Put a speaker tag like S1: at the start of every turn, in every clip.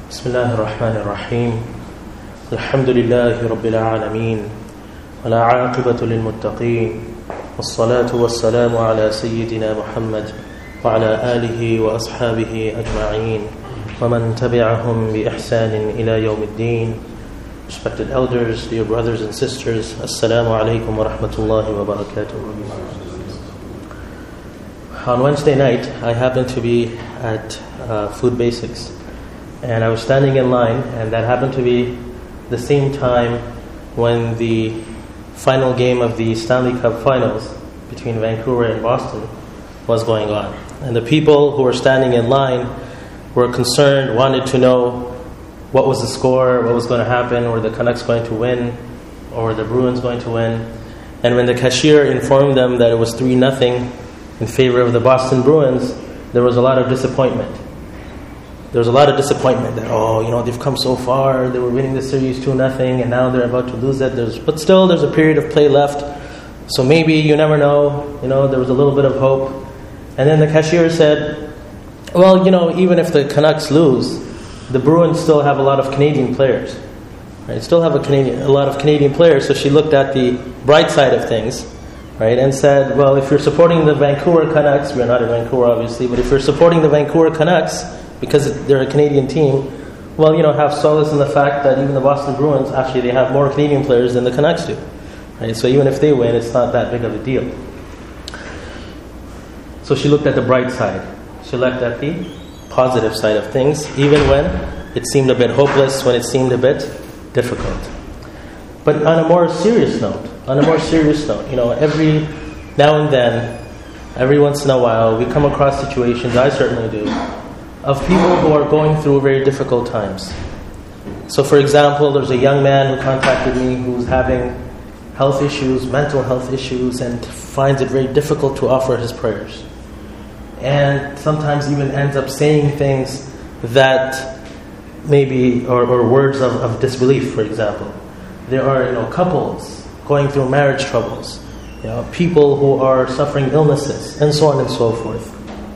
S1: بسم الله الرحمن الرحيم الحمد لله رب العالمين ولا عاقبة للمتقين والصلاة والسلام على سيدنا محمد وعلى آله وأصحابه أجمعين ومن تبعهم بإحسان إلى يوم الدين. Respected elders, dear brothers and sisters, Assalamu alaikum wa rahmatullahi wa barakatuh. On Wednesday night, I happened to be at Food Basics, and I was standing in line, and that happened to be the same time when the final game of the Stanley Cup Finals between Vancouver and Boston was going on. And the people who were standing in line were concerned, wanted to know what was the score, what was going to happen, were the Canucks going to win, or were the Bruins going to win. And when the cashier informed them that it was 3-0 in favor of the Boston Bruins, there was a lot of disappointment. There was a lot of disappointment that, they've come so far, they were winning the series 2-0, and now they're about to lose it. But still, there's a period of play left, so maybe, you never know, there was a little bit of hope. And then the cashier said, well, even if the Canucks lose, the Bruins still have a lot of Canadian players. Right? Still have a lot of Canadian players, so she looked at the bright side of things, right, and said, well, if you're supporting the Vancouver Canucks, we're not in Vancouver obviously, but if you're supporting the Vancouver Canucks because they're a Canadian team, well, have solace in the fact that even the Boston Bruins, actually they have more Canadian players than the Canucks do. Right? So even if they win, it's not that big of a deal. So she looked at the bright side. She looked at the positive side of things, even when it seemed a bit hopeless, when it seemed a bit difficult. But on a more serious note, every now and then, every once in a while, we come across situations, I certainly do, of people who are going through very difficult times. So for example, there's a young man who contacted me who's having health issues, mental health issues, and finds it very difficult to offer his prayers. And sometimes even ends up saying things that maybe, or words of disbelief, for example. There are, couples going through marriage troubles, people who are suffering illnesses, and so on and so forth.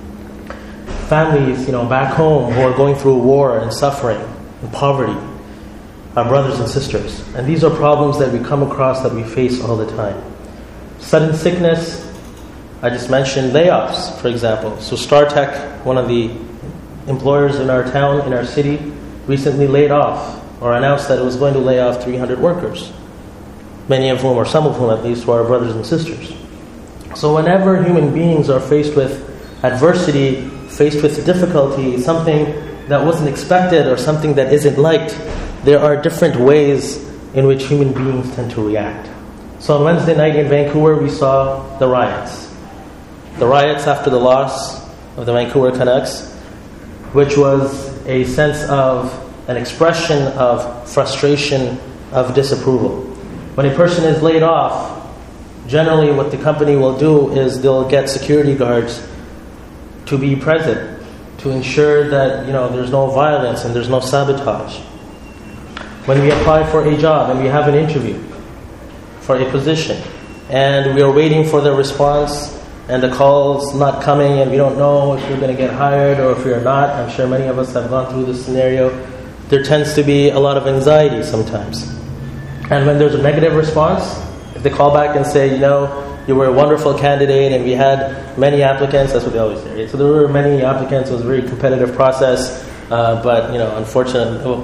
S1: Families, back home who are going through war and suffering and poverty, our brothers and sisters. And these are problems that we come across, that we face all the time. Sudden sickness, I just mentioned layoffs, for example. So StarTech, one of the employers in our town, in our city, recently laid off, or announced that it was going to lay off 300 workers. Many of whom, or some of whom at least, were our brothers and sisters. So whenever human beings are faced with adversity, faced with difficulty, something that wasn't expected or something that isn't liked, there are different ways in which human beings tend to react. So on Wednesday night in Vancouver, we saw the riots. The riots after the loss of the Vancouver Canucks, which was a sense of an expression of frustration, of disapproval. When a person is laid off, generally what the company will do is they'll get security guards to be present, to ensure that there's no violence and there's no sabotage. When we apply for a job and we have an interview for a position and we are waiting for the response and the call's not coming and we don't know if you're going to get hired or if you're not, I'm sure many of us have gone through this scenario, there tends to be a lot of anxiety sometimes. And when there's a negative response, if they call back and say, you were a wonderful candidate and we had many applicants, that's what they always say. Right? So there were many applicants, it was a very competitive process, but unfortunately,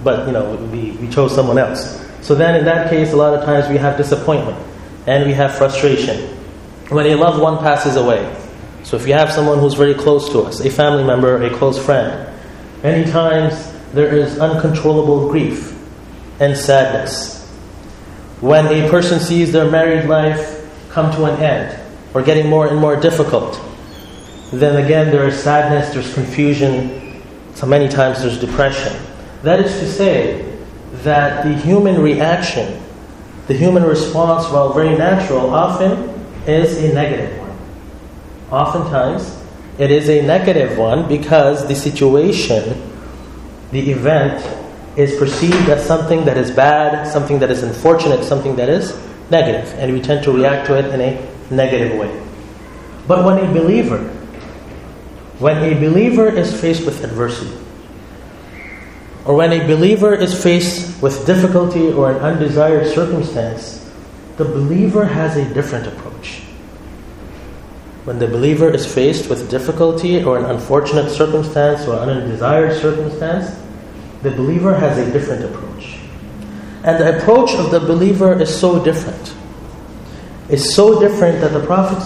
S1: we chose someone else. So then in that case, a lot of times we have disappointment and we have frustration. When a loved one passes away, so if you have someone who's very close to us, a family member, a close friend, many times there is uncontrollable grief and sadness. When a person sees their married life come to an end, or getting more and more difficult, then again there is sadness, there's confusion, so many times there's depression. That is to say that the human reaction, the human response, while very natural, often is a negative one. Oftentimes, it is a negative one because the situation, the event, is perceived as something that is bad, something that is unfortunate, something that is negative, and we tend to react to it in a negative way. But when a believer is faced with adversity, or when a believer is faced with difficulty or an undesired circumstance, the believer has a different approach. When the believer is faced with difficulty or an unfortunate circumstance or an undesired circumstance, the believer has a different approach. And the approach of the believer is so different. It's so different that the Prophet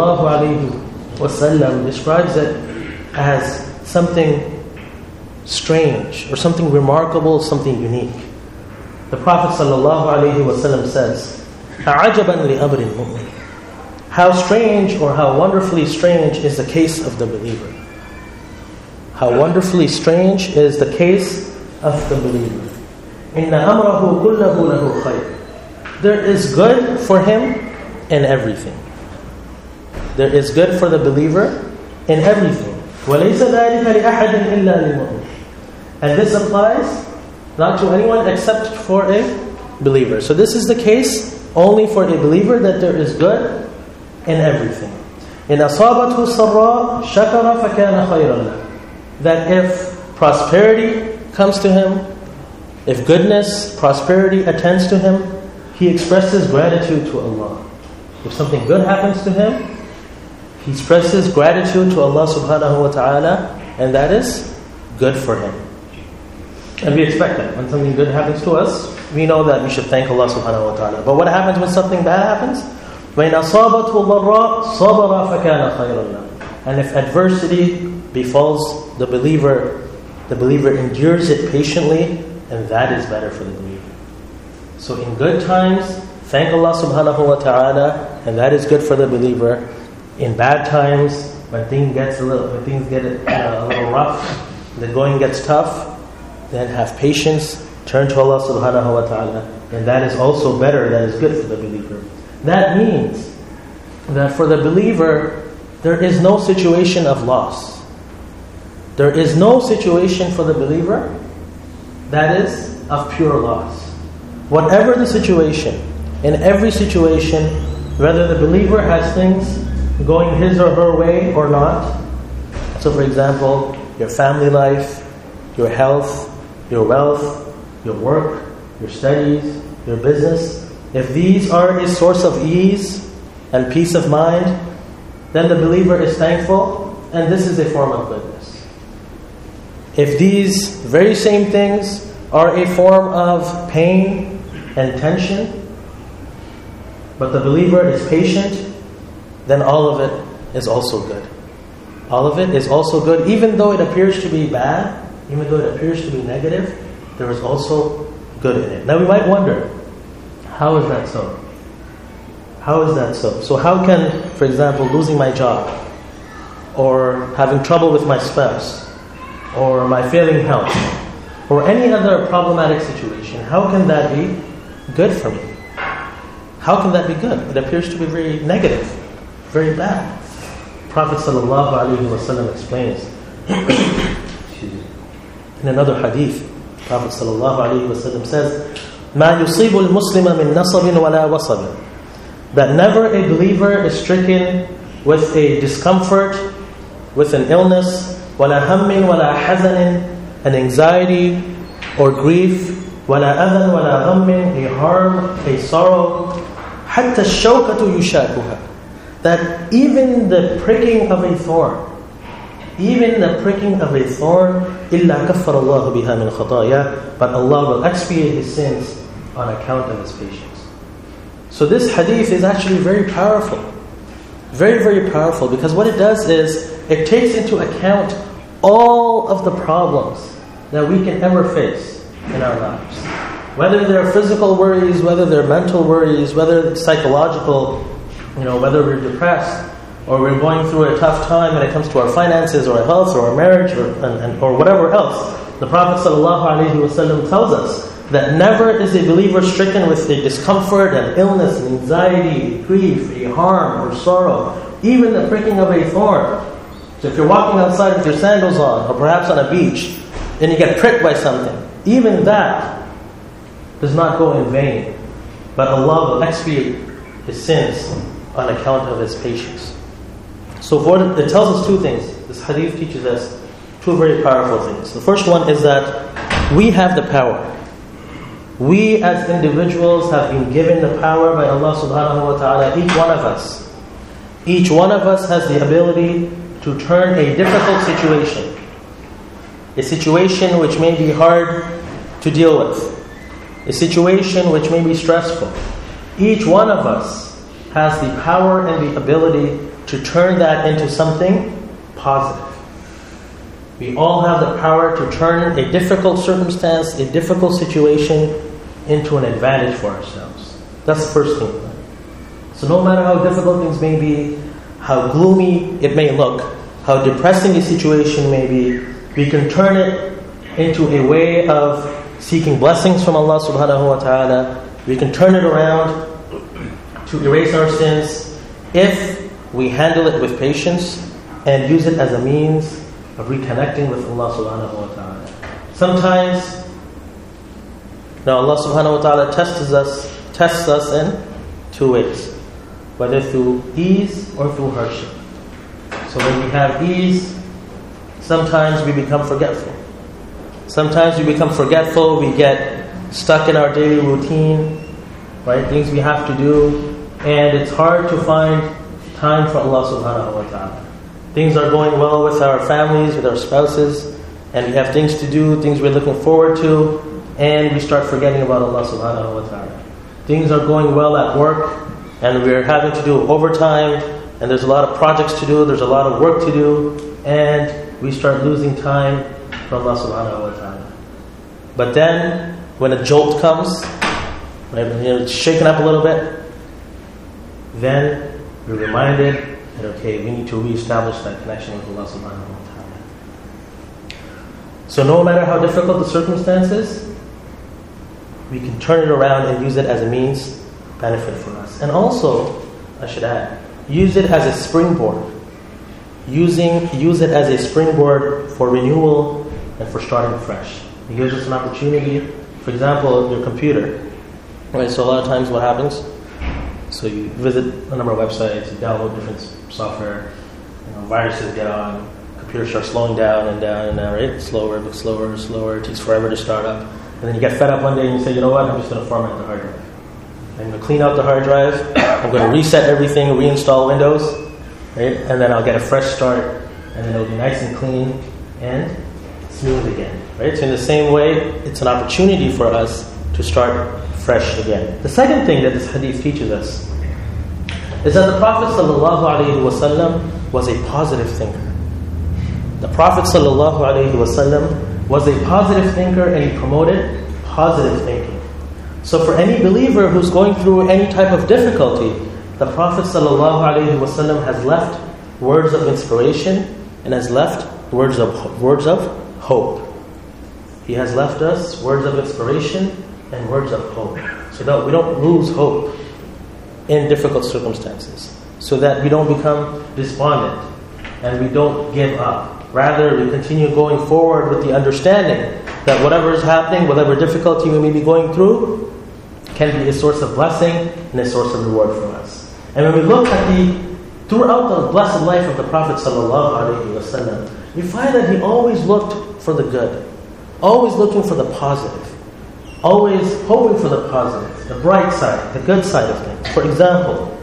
S1: ﷺ describes it as something strange or something remarkable, something unique. The Prophet ﷺ says, أَعَجَبًا لِأَمْرِ الْمُؤْمِنِ. How strange or how wonderfully strange is the case of the believer. How wonderfully strange is the case of the believer. إِنَّ أَمْرَهُ كُلَّهُ لَهُ خَيْرٌ. There is good for him in everything. There is good for the believer in everything. وَلَيْسَ ذَلِكَ لِأَحَدٍ إِلَّا لِمُؤْمِنٍ. And this applies not to anyone except for a believer. So this is the case only for a believer, that there is good in everything. إِنْ أَصَابَتْهُ سَرَّاء شَكَرَ فَكَانَ خَيْرًا لَهُ. That if prosperity comes to him, if goodness, prosperity attends to him, he expresses gratitude to Allah. If something good happens to him, he expresses gratitude to Allah subhanahu wa ta'ala, and that is good for him. And we expect that. When something good happens to us, we know that we should thank Allah subhanahu wa ta'ala. But what happens when something bad happens? وَإِنْ أَصَابَتْهُ ضَرَّاء صَبَرَ فَكَانَ خَيْرًا لَهُ. And if adversity befalls the believer endures it patiently, and that is better for the believer. So in good times, thank Allah subhanahu wa ta'ala, and that is good for the believer. In bad times, when things get a little rough, the going gets tough, then have patience, turn to Allah subhanahu wa ta'ala, and that is also better, that is good for the believer. That means that for the believer, there is no situation of loss. There is no situation for the believer that is of pure loss. Whatever the situation, in every situation, whether the believer has things going his or her way or not. So for example, your family life, your health, your wealth, your work, your studies, your business, if these are a source of ease and peace of mind, then the believer is thankful, and this is a form of goodness. If these very same things are a form of pain and tension, but the believer is patient, then all of it is also good. All of it is also good, even though it appears to be bad, even though it appears to be negative, there is also good in it. Now we might wonder, how is that so? How is that so? So how can, for example, losing my job, or having trouble with my spouse, or my failing health, or any other problematic situation, how can that be good for me? How can that be good? It appears to be very negative, very bad. Prophet ﷺ explains in another hadith. Prophet ﷺ says, "Ma yusibu al-Muslima min nasabin wala wasab." That never a believer is stricken with a discomfort, with an illness, wala hammin wala hazanin, an anxiety or grief, wala adhan wala ghammin, a harm, a sorrow, hatta ash-shawkatu yushakuha. That even the pricking of a thorn, illa kaffara Allah biha min khataya, but Allah will expiate his sins on account of his patience. So this hadith is actually very powerful. Very, very powerful, because what it does is, it takes into account all of the problems that we can ever face in our lives. Whether they're physical worries, whether they're mental worries, whether it's psychological, whether we're depressed, or we're going through a tough time when it comes to our finances, or our health, or our marriage, or whatever else. The Prophet ﷺ tells us that never is a believer stricken with a discomfort, an illness, an anxiety, grief, a harm, or sorrow, even the pricking of a thorn. So if you're walking outside with your sandals on, or perhaps on a beach, and you get pricked by something, even that does not go in vain. But Allah will expiate his sins on account of his patience. So it tells us two things. This hadith teaches us two very powerful things. The first one is that We have the power. We as individuals have been given the power by Allah subhanahu wa ta'ala, each one of us. Each one of us has the ability to turn a difficult situation, a situation which may be hard to deal with, a situation which may be stressful. Each one of us has the power and the ability to turn that into something positive. We all have the power to turn a difficult circumstance, a difficult situation, into an advantage for ourselves. That's the first thing. So no matter how difficult things may be, how gloomy it may look, how depressing the situation may be, we can turn it into a way of seeking blessings from Allah subhanahu wa ta'ala. We can turn it around to erase our sins if we handle it with patience and use it as a means of reconnecting with Allah subhanahu wa ta'ala. Sometimes, now Allah subhanahu wa ta'ala tests us in two ways, whether through ease or through hardship. So when we have ease, sometimes we become forgetful. Sometimes we become forgetful, we get stuck in our daily routine, right? Things we have to do, and it's hard to find time for Allah subhanahu wa ta'ala. Things are going well with our families, with our spouses, and we have things to do, things we're looking forward to, and we start forgetting about Allah subhanahu wa ta'ala. Things are going well at work, and we're having to do overtime, and there's a lot of projects to do, there's a lot of work to do, and we start losing time for Allah subhanahu wa ta'ala. But then, when a jolt comes, right, it's shaken up a little bit, then we're reminded that, okay, we need to reestablish that connection with Allah subhanahu wa ta'ala. So no matter how difficult the circumstances, we can turn it around and use it as a means of benefit for us. And also, I should add, use it as a springboard. Use it as a springboard for renewal and for starting fresh. It gives us an opportunity. For example, your computer. Right, so a lot of times what happens, so you visit a number of websites, you download different software, viruses get on, computer starts slowing down and down and down, right? Slower, but slower, slower, it takes forever to start up. And then you get fed up one day and you say, you know what, I'm just going to format the hard drive. I'm going to clean out the hard drive, I'm going to reset everything, reinstall Windows, right? And then I'll get a fresh start, and then it'll be nice and clean and smooth again, right? So in the same way, it's an opportunity for us to start fresh again. The second thing that this hadith teaches us is that the Prophet ﷺ was a positive thinker. The Prophet ﷺ was a positive thinker, and he promoted positive thinking. So for any believer who's going through any type of difficulty, the Prophet ﷺ has left words of inspiration and has left words of hope. He has left us words of inspiration and words of hope, so that we don't lose hope in difficult circumstances, so that we don't become despondent and we don't give up. Rather, we continue going forward with the understanding that whatever is happening, whatever difficulty we may be going through, can be a source of blessing and a source of reward for us. And when we look at throughout the blessed life of the Prophet ﷺ, we find that he always looked for the good, always looking for the positive, always hoping for the positive, the bright side, the good side of things. For example,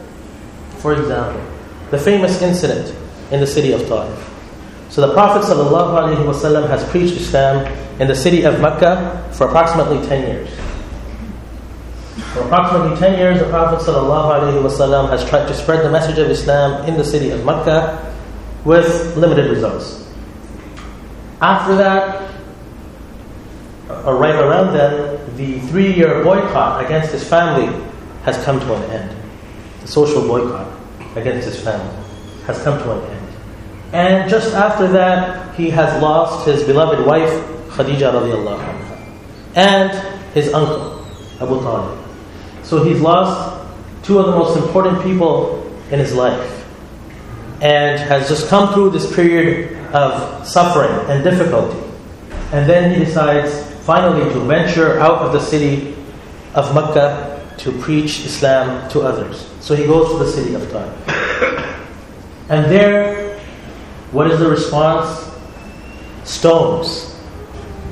S1: the famous incident in the city of Taif. So the Prophet ﷺ has preached Islam in the city of Mecca for approximately 10 years. For approximately 10 years, the Prophet ﷺ has tried to spread the message of Islam in the city of Mecca with limited results. After that, or right around then, the 3-year boycott against his family has come to an end. The social boycott against his family has come to an end. And just after that, he has lost his beloved wife, Khadija radiallahu anha, and his uncle, Abu Talib. So he's lost two of the most important people in his life, and has just come through this period of suffering and difficulty. And then he decides finally to venture out of the city of Mecca to preach Islam to others. So he goes to the city of Taif. And there, what is the response? Stones.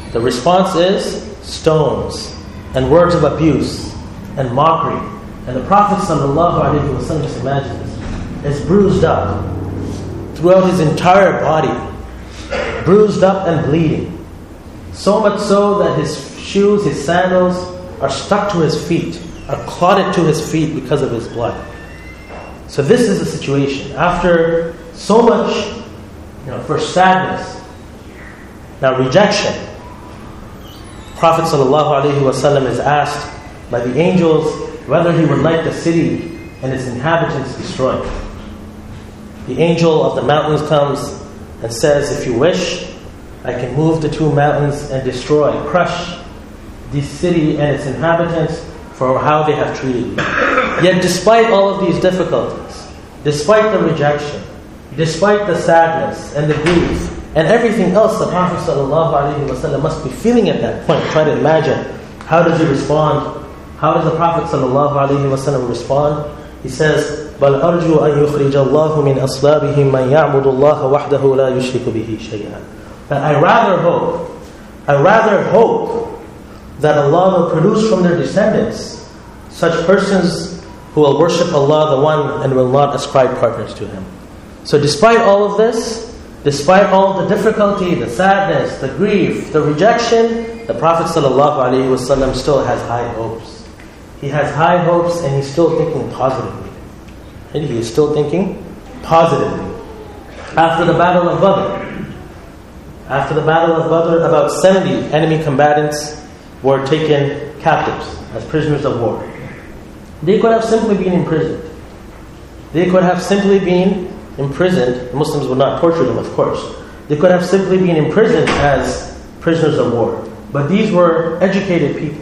S1: The response is stones and words of abuse and mockery. And the Prophet ﷺ, just imagine this, is bruised up throughout his entire body, bruised up and bleeding. So much so that his shoes, his sandals are stuck to his feet, are clotted to his feet because of his blood. So this is the situation. After so much, first sadness, now rejection, Prophet ﷺ is asked by the angels whether he would like the city and its inhabitants destroyed. The angel of the mountains comes and says, if you wish, I can move the two mountains and destroy, crush this city and its inhabitants for how they have treated you. Yet despite all of these difficulties, despite the rejection, despite the sadness and the grief, and everything else the Prophet ﷺ must be feeling at that point. Try to imagine, how does he respond? How does the Prophet ﷺ respond? He says, بَلْ أَرْجُوا أَن يُخْرِجَ اللَّهُ مِنْ أَصْلَابِهِمْ مَنْ يَعْبُدُ اللَّهَ وَحْدَهُ لَا يُشْرِكُ بِهِ شَيْئًا. That I rather hope that Allah will produce from their descendants such persons who will worship Allah the One and will not ascribe partners to Him. So despite all of this, despite all the difficulty, the sadness, the grief, the rejection, the Prophet ﷺ still has high hopes. He has high hopes and he's still thinking positively. And he is still thinking positively. After the Battle of Badr, about 70 enemy combatants were taken captives as prisoners of war. They could have simply been imprisoned. The Muslims would not torture them, of course. They could have simply been imprisoned as prisoners of war. But these were educated people.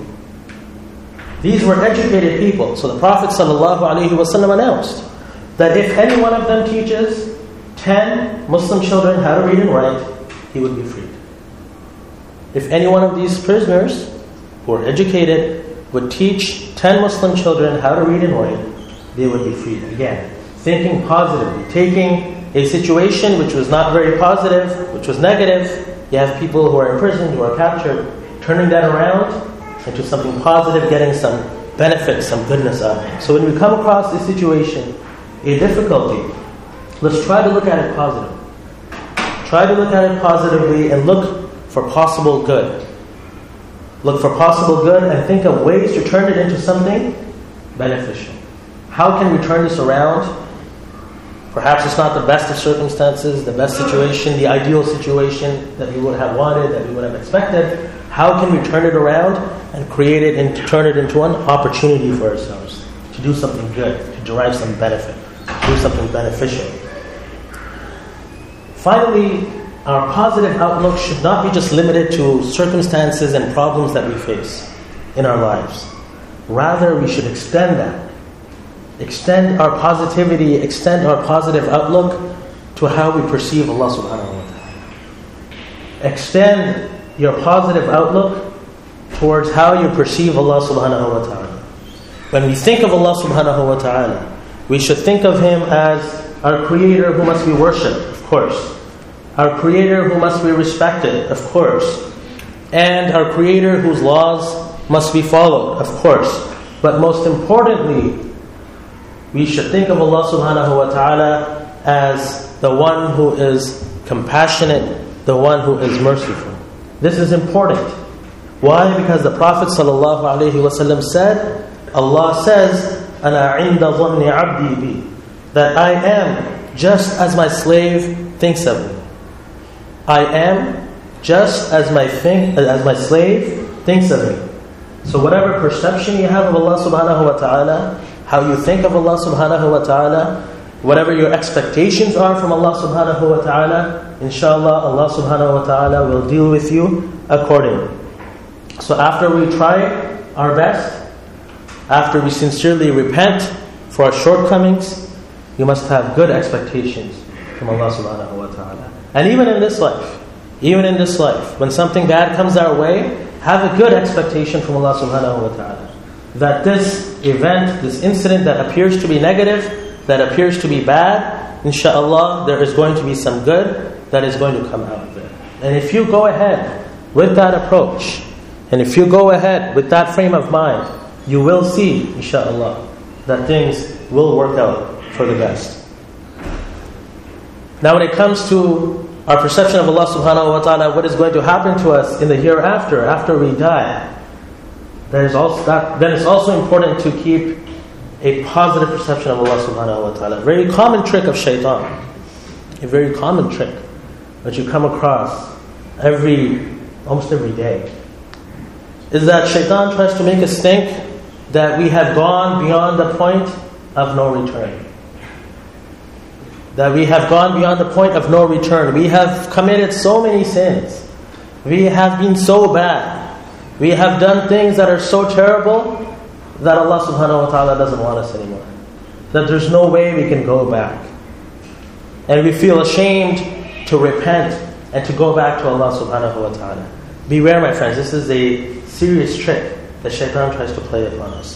S1: So the Prophet ﷺ announced that if any one of them teaches 10 Muslim children how to read and write, he would be freed. If any one of these prisoners who are educated would teach 10 Muslim children how to read and write, they would be freed. Again, thinking positively, taking a situation which was not very positive, which was negative. You have people who are imprisoned, who are captured, turning that around into something positive, getting some benefit, some goodness out of it. So when we come across a situation, a difficulty, let's try to look at it positively. Try to look at it positively and look for possible good. Look for possible good and think of ways to turn it into something beneficial. How can we turn this around? Perhaps it's not the best of circumstances, the best situation, the ideal situation that we would have wanted, that we would have expected. How can we turn it around and create it and turn it into an opportunity for ourselves to do something good, to derive some benefit, to do something beneficial? Finally, our positive outlook should not be just limited to circumstances and problems that we face in our lives. Rather, we should extend that. Extend our positivity, extend our positive outlook to how we perceive Allah subhanahu wa ta'ala. Extend your positive outlook towards how you perceive Allah subhanahu wa ta'ala. When we think of Allah subhanahu wa ta'ala, we should think of Him as our Creator who must be worshipped, of course. Our Creator who must be respected, of course. And our Creator whose laws must be followed, of course. But most importantly, we should think of Allah subhanahu wa ta'ala as the one who is compassionate, the one who is merciful. This is important. Why? Because the Prophet ﷺ said, Allah says, أَنَا عِنْدَ ظَنِّ عَبْدِي بِي, that I am just as my slave thinks of me. I am just as my slave thinks of me. So whatever perception you have of Allah subhanahu wa ta'ala, how you think of Allah subhanahu wa ta'ala, whatever your expectations are from Allah subhanahu wa ta'ala, inshallah Allah subhanahu wa ta'ala will deal with you accordingly. So after we try our best, after we sincerely repent for our shortcomings, you must have good expectations from Allah subhanahu wa ta'ala. And even in this life, when something bad comes our way, have a good expectation from Allah subhanahu wa ta'ala. That this event, this incident that appears to be negative, that appears to be bad, inshallah, there is going to be some good that is going to come out of it. And if you go ahead with that approach, and if you go ahead with that frame of mind, you will see, inshaAllah, that things will work out for the best. Now when it comes to our perception of Allah subhanahu wa ta'ala, what is going to happen to us in the hereafter, after we die, then it's also important to keep a positive perception of Allah subhanahu wa ta'ala. A very common trick of shaitan, a very common trick that you come across almost every day, is that shaitan tries to make us think that we have gone beyond the point of no return. That we have gone beyond the point of no return. We have committed so many sins. We have been so bad. We have done things that are so terrible that Allah subhanahu wa ta'ala doesn't want us anymore. That there's no way we can go back. And we feel ashamed to repent and to go back to Allah subhanahu wa ta'ala. Beware, my friends, this is a serious trick that shaitan tries to play upon us.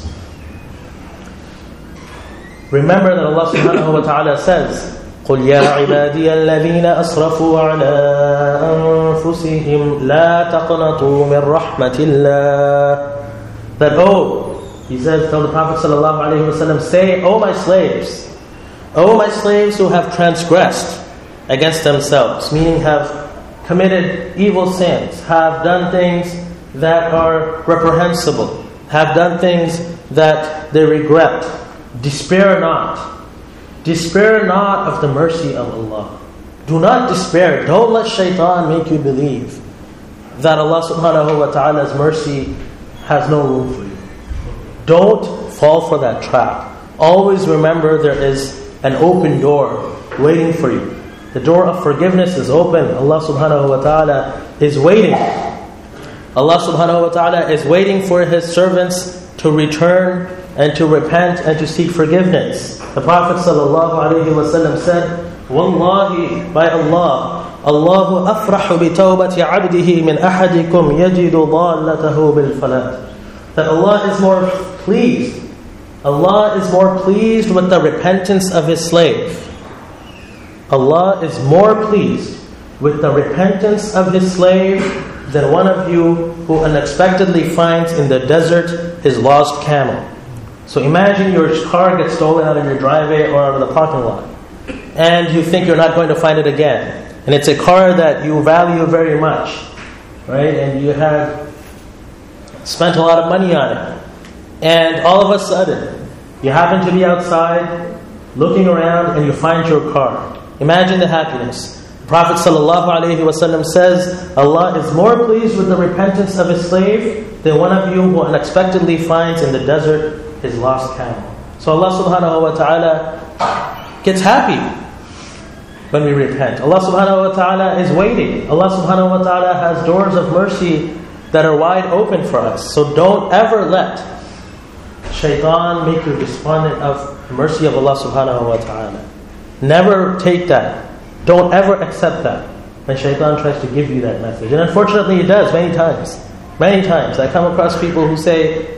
S1: Remember that Allah subhanahu wa ta'ala says, قُلْ يَا عِبَادِيَ الَّذِينَ أَسْرَفُوا عَلَىٰ أَنفُسِهِمْ لَا تَقْنَطُوا مِنْ رَحْمَةِ اللَّهِ. That, he says, tell the Prophet ﷺ, say, O my slaves who have transgressed against themselves, meaning have committed evil sins, have done things that are reprehensible, have done things that they regret. Despair not. Despair not of the mercy of Allah. Do not despair. Don't let shaitan make you believe that Allah subhanahu wa ta'ala's mercy has no room for you. Don't fall for that trap. Always remember there is an open door waiting for you. The door of forgiveness is open. Allah subhanahu wa ta'ala is waiting. Allah subhanahu wa ta'ala is waiting for His servants to return and to repent and to seek forgiveness. The Prophet ﷺ said, Wallahi, by Allah, Allahu afrahu bi tawbati abdihi min ahadikum yajidu dhallatahu bil falat. That Allah is more pleased. Allah is more pleased with the repentance of His slave. Allah is more pleased with the repentance of His slave than one of you who unexpectedly finds in the desert his lost camel. So imagine your car gets stolen out of your driveway or out of the parking lot, and you think you're not going to find it again. And it's a car that you value very much, right? And you have spent a lot of money on it. And all of a sudden, you happen to be outside, looking around, and you find your car. Imagine the happiness. The Prophet ﷺ says, Allah is more pleased with the repentance of His slave than one of you who unexpectedly finds in the desert his lost camel. So Allah subhanahu wa ta'ala gets happy when we repent. Allah subhanahu wa ta'ala is waiting. Allah subhanahu wa ta'ala has doors of mercy that are wide open for us. So don't ever let shaitan make you despondent of the mercy of Allah subhanahu wa ta'ala. Never take that. Don't ever accept that when shaitan tries to give you that message. And unfortunately it does many times. Many times I come across people who say,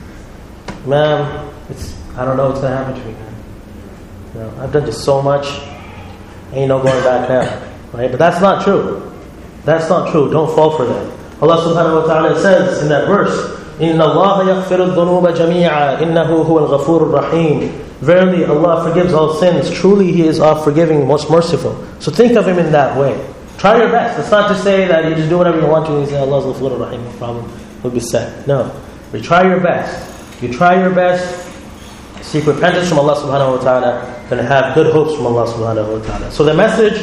S1: "Ma'am, I don't know what's going to happen to me. You know, I've done this so much, ain't no going back now." Right? But that's not true. That's not true. Don't fall for that. Allah subhanahu wa ta'ala says in that verse, إِنَّ اللَّهَ يَغْفِرُ الذُّنُوبَ جَمِيعًا إِنَّهُ هُوَ الْغَفُورُ الرَّحِيمُ. Verily, Allah forgives all sins. Truly, He is all-forgiving, most merciful. So think of Him in that way. Try your best. It's not to say that you just do whatever you want to and you say, Allah's Ghafur Rahim, no problem, will be set. No. But try your best. You try your best, seek repentance from Allah subhanahu wa ta'ala, then have good hopes from Allah subhanahu wa ta'ala. So the message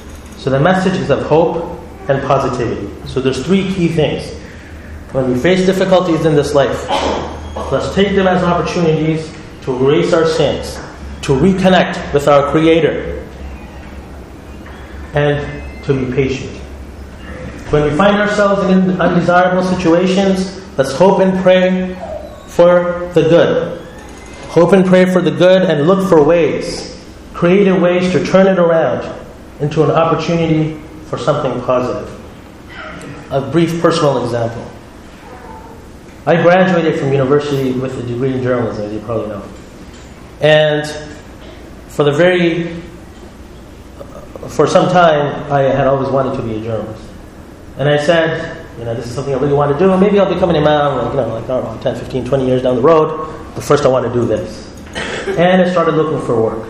S1: is of hope and positivity. So there's three key things. When we face difficulties in this life, let's take them as opportunities to erase our sins, to reconnect with our Creator, and to be patient. When we find ourselves in undesirable situations, let's hope and pray for the good. Hope and pray for the good and look for ways, creative ways to turn it around into an opportunity for something positive. A brief personal example. I graduated from university with a degree in journalism, as you probably know. And for some time, I had always wanted to be a journalist. And I said, this is something I really want to do. Maybe I'll become an imam, like 10, 15, 20 years down the road. But first I want to do this. And I started looking for work.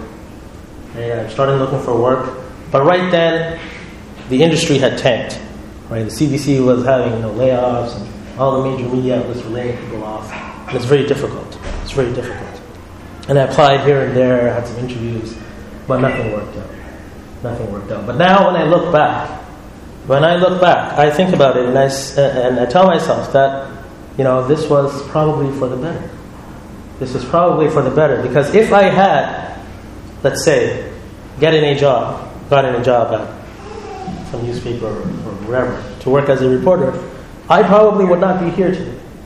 S1: But right then, the industry had tanked. Right, the CBC was having layoffs, and all the major media outlets were laying people off. And it's very difficult. And I applied here and there, had some interviews, but nothing worked out. But now when I look back, I think about it and I tell myself that, this was probably for the better. This was probably for the better, because if I had, let's say, gotten a job at some newspaper or wherever to work as a reporter, I probably would not be here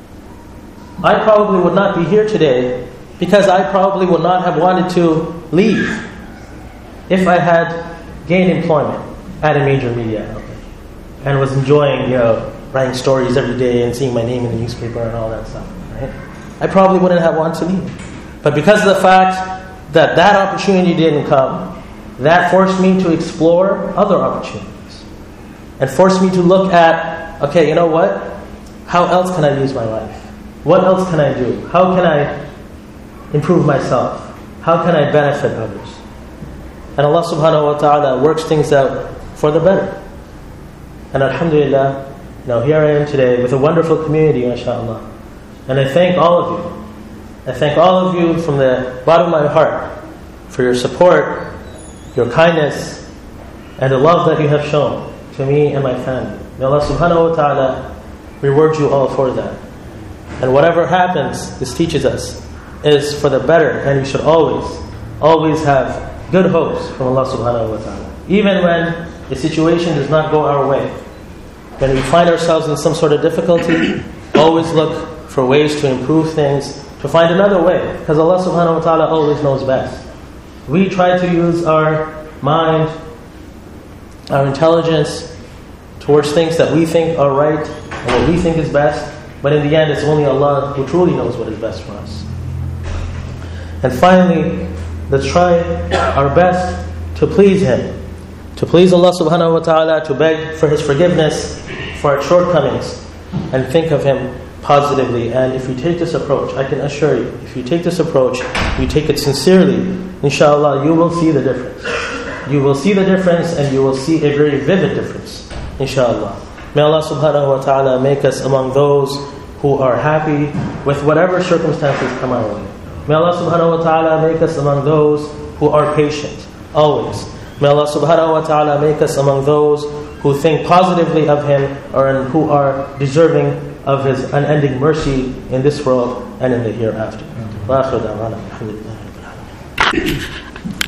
S1: today. Because I probably would not have wanted to leave if I had gained employment at a major media outlet and was enjoying, writing stories every day and seeing my name in the newspaper and all that stuff. Right? I probably wouldn't have wanted to leave. But because of the fact that opportunity didn't come, that forced me to explore other opportunities and forced me to look at, okay, you know what? How else can I use my life? What else can I do? How can I improve myself? How can I benefit others? And Allah subhanahu wa ta'ala works things out for the better. And alhamdulillah, here I am today with a wonderful community, mashallah. And I thank all of you. I thank all of you from the bottom of my heart for your support, your kindness, and the love that you have shown to me and my family. May Allah subhanahu wa ta'ala reward you all for that. And whatever happens, this teaches us, is for the better, and we should always have good hopes from Allah subhanahu wa ta'ala. Even when the situation does not go our way, when we find ourselves in some sort of difficulty, always look for ways to improve things, to find another way, because Allah subhanahu wa ta'ala always knows best. We try to use our mind, our intelligence towards things that we think are right and what we think is best, but in the end it's only Allah who truly knows what is best for us. And finally, let's try our best to please Him, to please Allah subhanahu wa ta'ala, to beg for His forgiveness for our shortcomings, and think of Him positively. And if you take this approach, I can assure you, if you take this approach, you take it sincerely, inshallah, you will see the difference. You will see the difference, and you will see a very vivid difference, inshallah. May Allah subhanahu wa ta'ala make us among those who are happy with whatever circumstances come our way. May Allah subhanahu wa ta'ala make us among those who are patient, always. May Allah subhanahu wa ta'ala make us among those who think positively of Him and who are deserving of His unending mercy in this world and in the hereafter.